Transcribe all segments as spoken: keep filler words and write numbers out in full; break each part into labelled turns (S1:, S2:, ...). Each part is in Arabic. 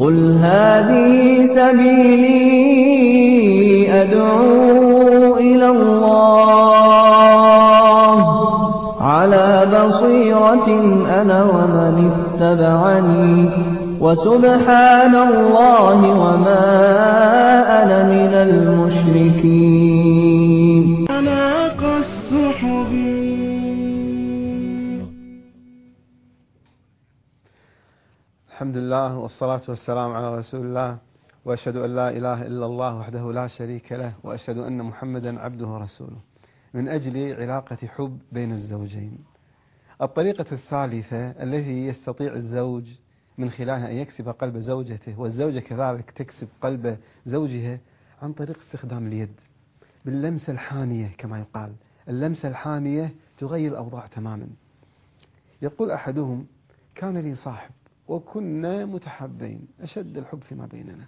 S1: قل هذه سبيلي أدعو إلى الله على بصيرة أنا ومن اتبعني وسبحان الله وما أنا من المشركين.
S2: أناق السحب.
S3: الحمد لله والصلاة والسلام على رسول الله، وأشهد أن لا إله إلا الله وحده لا شريك له، وأشهد أن محمدا عبده ورسوله. من أجل علاقة حب بين الزوجين. الطريقة الثالثة التي يستطيع الزوج من خلالها أن يكسب قلب زوجته، والزوجة كذلك تكسب قلب زوجها، عن طريق استخدام اليد باللمسة الحانية كما يقال. اللمسة الحانية تغير الأوضاع تماما. يقول أحدهم: كان لي صاحب وكنا متحابين أشد الحب فيما بيننا،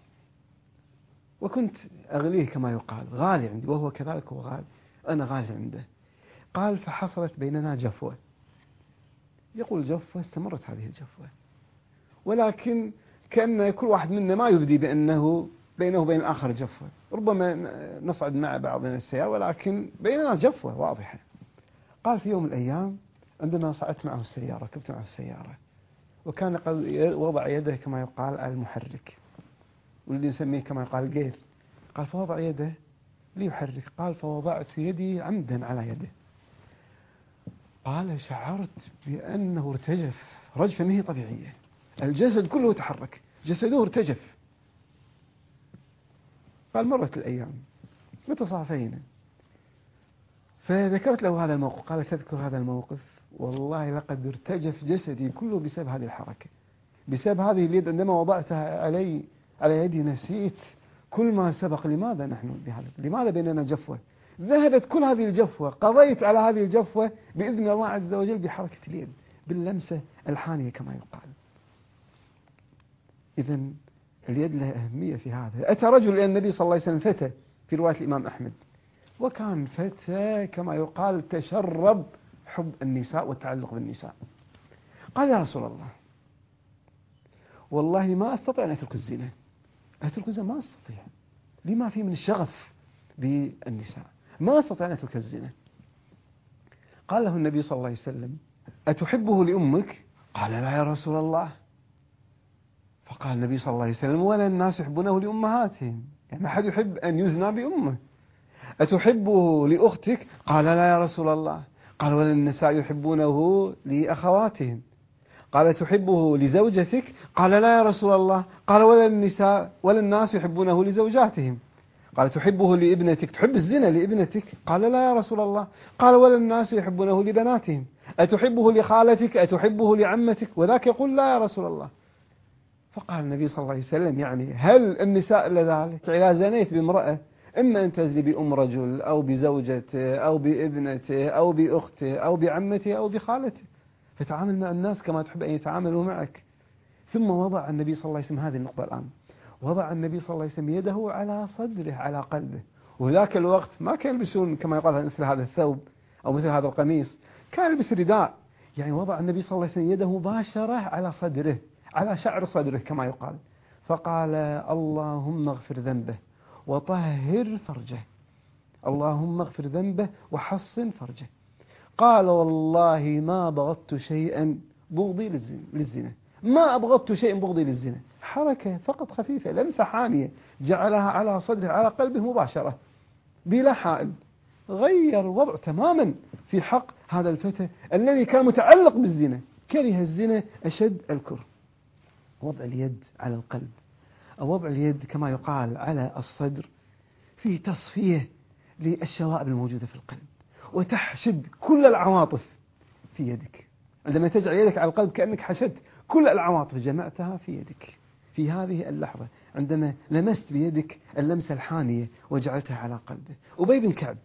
S3: وكنت أغليه كما يقال، غالي عندي وهو كذلك هو غالي، أنا غالي عنده. قال: فحصلت بيننا جفوة. يقول جفوة، استمرت هذه الجفوة، ولكن كأن كل واحد منا ما يبدي بأنه بينه وبين الآخر جفوة. ربما نصعد مع بعض من السيارة ولكن بيننا جفوة واضحة. قال: في يوم من الأيام عندما صعدت معه السيارة، ركبت معه السيارة، وكان قد وضع يده كما يقال على المحرك، واللي نسميه كما يقال جير. قال: فوضع يده ليحرك. قال: فوضعت يدي عمدا على يده. قال: شعرت بأنه ارتجف رجفة ما هي طبيعية، الجسد كله تحرك، جسده ارتجف. قال: مرت الأيام وتصافينا، فذكرت له هذا الموقف. قال: تذكر هذا الموقف؟ والله لقد ارتجف جسدي كله بسبب هذه الحركة، بسبب هذه اليد. عندما وضعتها علي على يدي نسيت كل ما سبق. لماذا نحن بهذا؟ لماذا بيننا جفوة؟ ذهبت كل هذه الجفوة، قضيت على هذه الجفوة بإذن الله عز وجل بحركة اليد، باللمسة الحانية كما يقال. إذن اليد لها أهمية في هذا. أتى رجل إلى النبي صلى الله عليه وسلم، فتى في رواية الإمام أحمد، وكان فتى كما يقال تشرب حب النساء والتعلق بالنساء. قال: يا رسول الله، والله ما أستطيع أن أترك الزنا. أترك الزنا ما أستطيع، لما في من الشغف بالنساء، ما أستطيع أن أترك الزنا. قال له النبي صلى الله عليه وسلم: أتحبه لأمك؟ قال: لا يا رسول الله. فقال النبي صلى الله عليه وسلم: ولا الناس يحبونه لأمهاتهم، يعني ما حد يحب أن يزنى بأمه. أتحبه لأختك؟ قال: لا يا رسول الله. قال: ولا النساء يحبونه لأخواتهم. قال: تحبه لزوجتك؟ قال: لا يا رسول الله. قال: ولا النساء ولا الناس يحبونه لزوجاتهم. قال: تحبه لابنتك؟ تحب الزنا لابنتك؟ قال: لا يا رسول الله. قال: ولا الناس يحبونه لبناتهم. أتحبه لخالتك؟ أتحبه لعمتك؟ وذاك يقول: لا يا رسول الله. فقال النبي صلى الله عليه وسلم: يعني هل النساء إلا ذلك؟ إذا زنيت بامرأة، إما أن تزني بأم رجل أو بزوجته أو بابنته أو بأخته أو بعمته أو بخالته، فتعامل مع الناس كما تحب أن يتعاملوا معك. ثم وضع النبي صلى الله عليه وسلم هذه النقطة الآن، وضع النبي صلى الله عليه وسلم يده على صدره على قلبه. وذاك الوقت ما كان يلبسون كما يقال مثل هذا الثوب أو مثل هذا القميص، كان يلبس رداء. يعني وضع النبي صلى الله عليه وسلم يده مباشرة على صدره، على شعر صدره كما يقال. فقال: اللهم اغفر ذنبه وطهر فرجه، اللهم اغفر ذنبه وحصن فرجه. قال: والله ما بغضت شيئا بغضي للزنا، ما أبغضت شيئا بغضي للزنا. حركة فقط خفيفة، لمسة حانية جعلها على صدره على قلبه مباشرة بلا حائل. غير الوضع تماما في حق هذا الفتى الذي كان متعلق بالزنا، كره الزنا أشد الكره. وضع اليد على القلب أو وضع اليد كما يقال على الصدر فيه تصفية للشوائب الموجودة في القلب، وتحشد كل العواطف في يدك. عندما تجعل يدك على القلب كأنك حشدت كل العواطف، جمعتها في يدك في هذه اللحظة عندما لمست بيدك اللمسة الحانية وجعلتها على قلبه. أبي بن كعب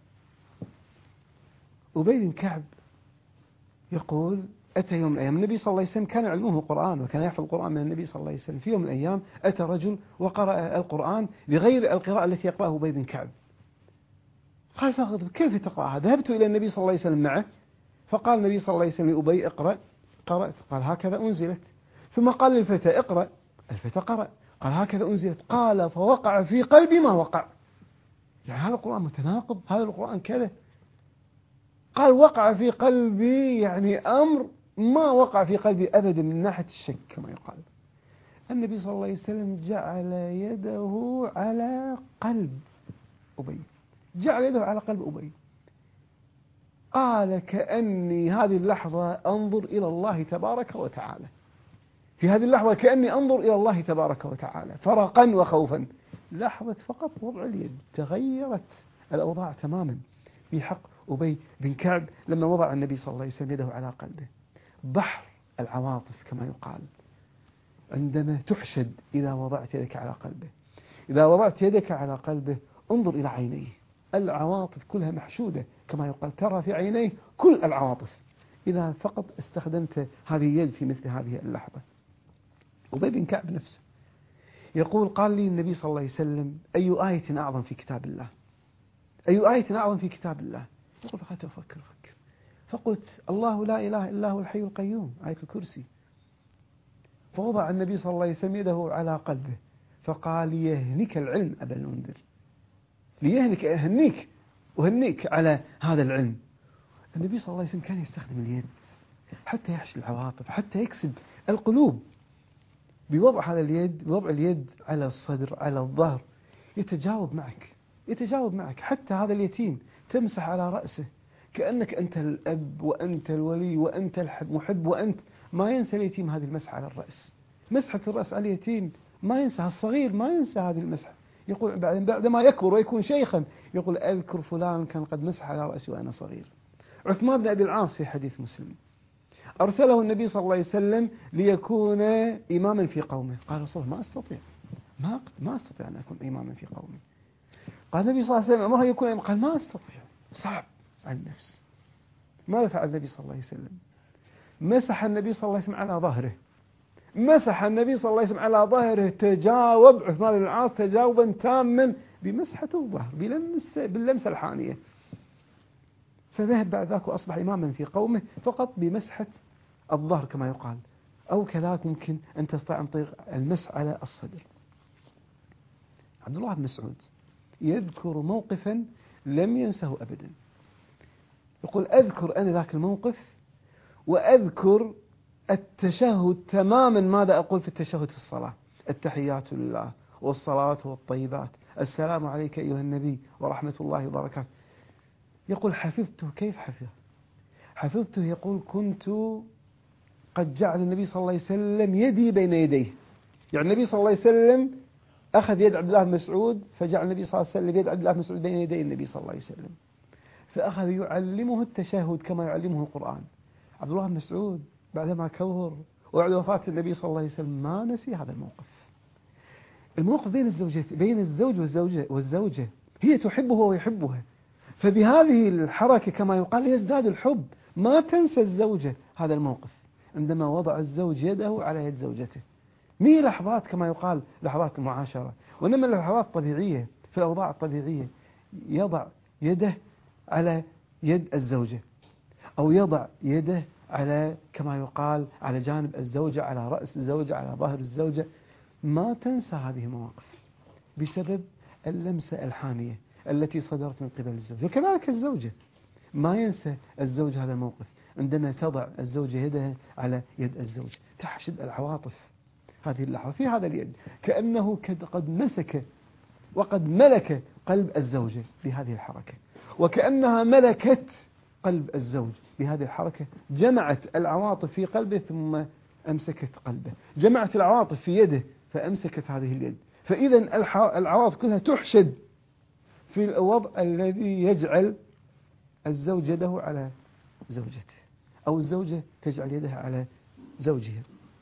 S3: أبي بن كعب يقول: أتى يوم من الأيام، النبي صلى الله عليه وسلم كان يعلمه القرآن وكان يحفظ القرآن من النبي صلى الله عليه وسلم. في يوم من الأيام أتى رجل وقرأ القرآن بغير القراءة التي يقرأه أبي بن كعب. قال: فغضب، كيف تقرأ؟ ذهبت إلى النبي صلى الله عليه وسلم معه، فقال النبي صلى الله عليه وسلم لأبي: اقرأ. قرأت. قال: هكذا أنزلت. ثم قال للفتى: اقرأ. الفتى قرأ قال هكذا أنزلت، قال فوقع في قلبي ما وقع. يعني هذا القرآن متناقض، هذا القرآن كذا. قال وقع في قلبي يعني أمر ما وقع في قلبي أبدا من ناحية الشك كما يقال. النبي صلى الله عليه وسلم جعل يده على قلب أبي، جعل يده على قلب أبي، قال كأني هذه اللحظة أنظر إلى الله تبارك وتعالى، في هذه اللحظة كأني أنظر إلى الله تبارك وتعالى فرقا وخوفا. لحظة فقط وضع اليد تغيرت الأوضاع تماما في حق أبي بن كعب لما وضع النبي صلى الله عليه وسلم يده على قلبه. بحر العواطف كما يقال، عندما تحشد إذا وضعت يدك على قلبه. إذا وضعت يدك على قلبه انظر إلى عينيه، العواطف كلها محشودة كما يقال، ترى في عينيه كل العواطف إذا فقط استخدمت هذه اليد في مثل هذه اللحظة. أبي بن كعب نفسه يقول قال لي النبي صلى الله عليه وسلم أي آية أعظم في كتاب الله، أي آية أعظم في كتاب الله. يقول فقط أفكر أفكر فقلت الله لا إله إلا هو الحي القيوم، آية الكرسي. فوضع النبي صلى الله عليه وسلم يده على قلبه فقال يهنك العلم أبا المنذر، ليهنك أهنيك وهنيك على هذا العلم. النبي صلى الله عليه وسلم كان يستخدم اليد حتى يحشي العواطف، حتى يكسب القلوب بوضع هذا اليد، بوضع اليد على الصدر على الظهر، يتجاوب معك يتجاوب معك. حتى هذا اليتيم تمسح على رأسه كأنك أنت الأب وأنت الولي وأنت المحب، وأنت ما ينسى اليتيم هذه المسح على الرأس، مسحة الرأس على اليتيم ما ينسى، الصغير ما ينسى هذه المسحة. يقول بعدما يكبر ويكون شيخا يقول أذكر فلان كان قد مسح على رأسي وأنا صغير. عثمان بن أبي العاص في حديث مسلم أرسله النبي صلى الله عليه وسلم ليكون إماما في قومه، قال رسول الله ما أستطيع ما ما أستطيع أن أكون إماما في قومي. قال النبي صلى الله عليه وسلم أمره يكون إماما، قال ما أستطيع، صعب على النفس. ماذا فعل النبي صلى الله عليه وسلم؟ مسح النبي صلى الله عليه وسلم على ظهره، مسح النبي صلى الله عليه وسلم على ظهره، تجاوب عثمان بن العاص تجاوبا تاما بمسحة الظهر بلمس باللمسة الحانية، فذهب بعد ذاك وأصبح إماما في قومه فقط بمسحة الظهر كما يقال، أو كذلك ممكن أن تستطيع عن طريق المسح على الصدر. عبد الله بن مسعود يذكر موقفا لم ينسه أبدا، يقول أذكر أنا ذاك الموقف وأذكر التشهد تماما ماذا أقول في التشهد في الصلاة، التحيات لله والصلاة والطيبات، السلام عليك أيها النبي ورحمة الله وبركاته. يقول حفظته، كيف حفظ؟ حفظته يقول كنت قد جعل النبي صلى الله عليه وسلم يدي بين يديه، يعني النبي صلى الله عليه وسلم أخذ يد عبد الله بن مسعود فجعل النبي صلى الله عليه وسلم يد عبد الله بن مسعود بين يدي النبي صلى الله عليه وسلم، فأخذ يعلمه التشهد كما يعلمه القرآن. عبد الله بن مسعود بعدما كبر وبعد وفاة النبي صلى الله عليه وسلم ما نسي هذا الموقف. الموقف بين الزوجة بين الزوج والزوجة والزوجة، هي تحبه ويحبها، فبهذه الحركة كما يقال يزداد الحب. ما تنسى الزوجة هذا الموقف عندما وضع الزوج يده على يد زوجته، مي لحظات كما يقال لحظات المعاشرة، وإنما لحظات طبيعية في الأوضاع الطبيعية، يضع يده على يد الزوجة أو يضع يده على كما يقال على جانب الزوجة، على رأس الزوجة، على ظهر الزوجة. ما تنسى هذه المواقف بسبب اللمسة الحانية التي صدرت من قبل الزوج. وكذلك الزوجة ما ينسى الزوج هذا الموقف عندما تضع الزوجة يدها على يد الزوج، تحشد العواطف هذه اللحظة في هذا اليد، كأنه قد مسك وقد ملك قلب الزوجة بهذه الحركة، وكأنها ملكت قلب الزوج بهذه الحركة، جمعت العواطف في قلبه ثم أمسكت قلبه، جمعت العواطف في يده فأمسكت هذه اليد. فإذا العواطف كلها تحشد في الوضع الذي يجعل الزوج يده على زوجته أو الزوجة تجعل يدها على زوجها.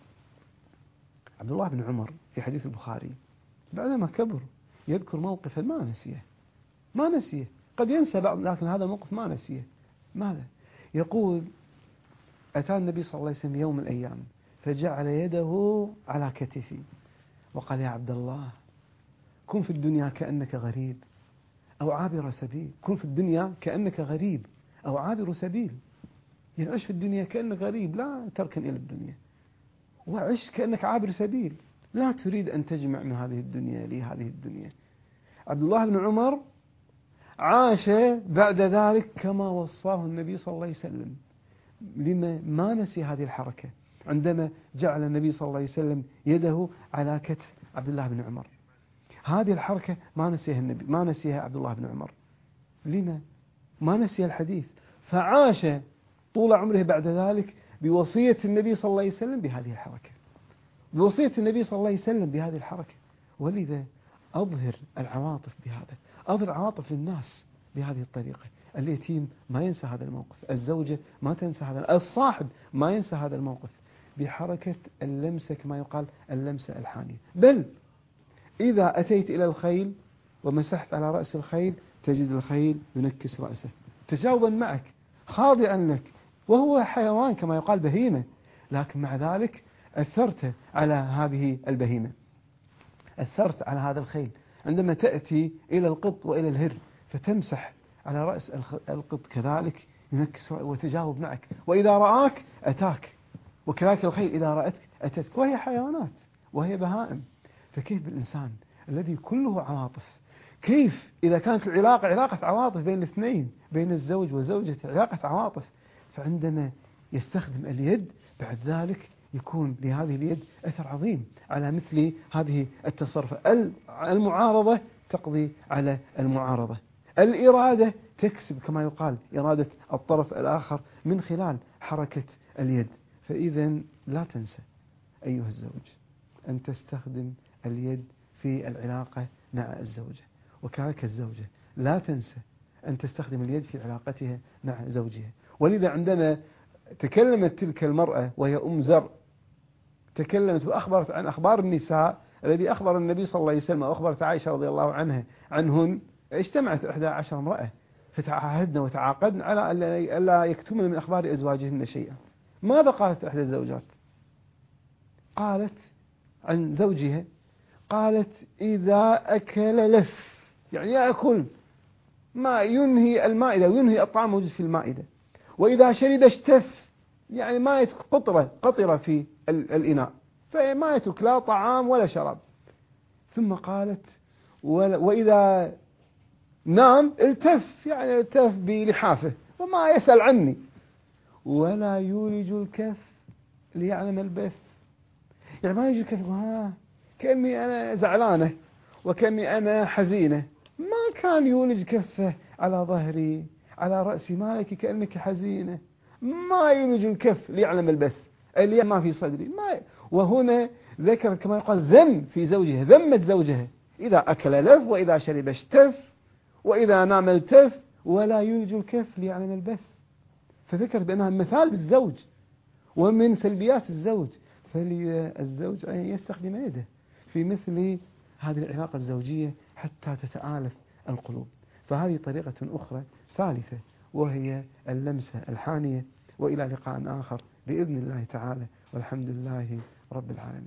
S3: عبد الله بن عمر في حديث البخاري بعدما كبر يذكر موقفا ما نسيه ما نسيه قد ينسى بعض، لكن هذا الموقف ما نسيه. ماذا؟ يقول أتى النبي صلى الله عليه وسلم يوم من الأيام فجعل يده على كتفي وقال يا عبد الله كن في الدنيا كأنك غريب أو عابر سبيل، كن في الدنيا كأنك غريب أو عابر سبيل، يعني عش في الدنيا كأنك غريب لا تركن إلى الدنيا، وعش كأنك عابر سبيل، لا تريد أن تجمع من هذه الدنيا لهذه الدنيا. عبد الله بن عمر عاش بعد ذلك كما وصاه النبي صلى الله عليه وسلم. لما ما نسي هذه الحركة عندما جعل النبي صلى الله عليه وسلم يده على كتف عبد الله بن عمر؟ هذه الحركة ما نسيها النبي، ما نسيها عبد الله بن عمر. لما ما نسي الحديث؟ فعاش طول عمره بعد ذلك بوصية النبي صلى الله عليه وسلم بهذه الحركة، بوصية النبي صلى الله عليه وسلم بهذه الحركة. ولذا أظهر العواطف بهذا، أظهر عواطف للناس بهذه الطريقة. اليتيم ما ينسى هذا الموقف، الزوجة ما تنسى هذا، الصاحب ما ينسى هذا الموقف، بحركة اللمسة كما يقال اللمسة الحانية. بل إذا أتيت إلى الخيل ومسحت على رأس الخيل تجد الخيل ينكس رأسه تجاوبا معك خاضعا لك، وهو حيوان كما يقال بهيمة، لكن مع ذلك أثرت على هذه البهيمة، أثرت على هذا الخيل. عندما تأتي إلى القط وإلى الهر فتمسح على رأس القط كذلك ينكس وتجاوب معك، وإذا رآك أتاك، وكذلك الخيل إذا رأتك أتتك، وهي حيوانات وهي بهائم. فكيف بالإنسان الذي كله عواطف؟ كيف إذا كانت العلاقة علاقة عواطف بين الاثنين، بين الزوج وزوجته علاقة عواطف، فعندما يستخدم اليد بعد ذلك يكون لهذه اليد أثر عظيم على مثل هذه التصرف. المعارضة تقضي على المعارضة، الإرادة تكسب كما يقال إرادة الطرف الآخر من خلال حركة اليد. فإذا لا تنسى أيها الزوج أن تستخدم اليد في العلاقة مع الزوجة، وكذلك الزوجة لا تنسى أن تستخدم اليد في علاقتها مع زوجها. ولذا عندما تكلمت تلك المرأة وهي أم زر، تكلمت وأخبرت عن أخبار النساء الذي أخبر النبي صلى الله عليه وسلم وأخبرت عائشة رضي الله عنها عنهن، اجتمعت إحدى عشر امرأة فتعاهدن وتعاقدن على ألا يكتمن من أخبار أزواجهن شيئا. ماذا قالت إحدى الزوجات؟ قالت عن زوجها، قالت إذا أكل لف، يعني يأكل ما ينهي المائدة وينهي الطعام موجود في المائدة، وإذا شرب اشتف، يعني ما يترك قطرة قطرة في الإناء، فما يترك لا طعام ولا شراب. ثم قالت وإذا نام التف، يعني التف بلحافه وما يسأل عني، ولا يولج الكف ليعلم البث، يعني ما يجي الكف ها كأني أنا زعلانة وكأني أنا حزينة، ما كان يولج كفه على ظهري على رأسي، مالك كأنك حزينة، ما يولج الكف ليعلم البث اللي ما في صدري ما. وهنا ذكر كما يقال ذم في زوجها، ذمت زوجها إذا أكل لف، وإذا شرب اشتف، وإذا نام التف، ولا يولج الكف ليعلم البث. فذكر بأنها مثال بالزوج ومن سلبيات الزوج، فالزوج أن يستخدم يده في مثل هذه العلاقة الزوجية حتى تتآلف القلوب. فهذه طريقة أخرى ثالثة وهي اللمسة الحانية. وإلى لقاء آخر بإذن الله تعالى، والحمد لله رب العالمين.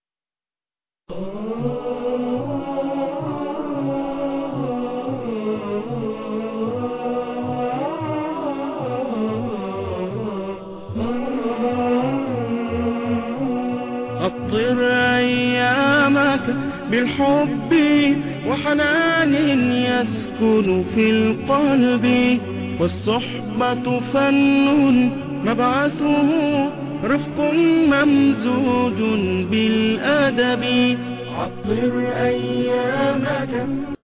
S2: أطر أيامك بالحب وحنان يسكن في القلب، والصحبة فن مبعثه رفق ممزوج بالأدب. عطر أيامك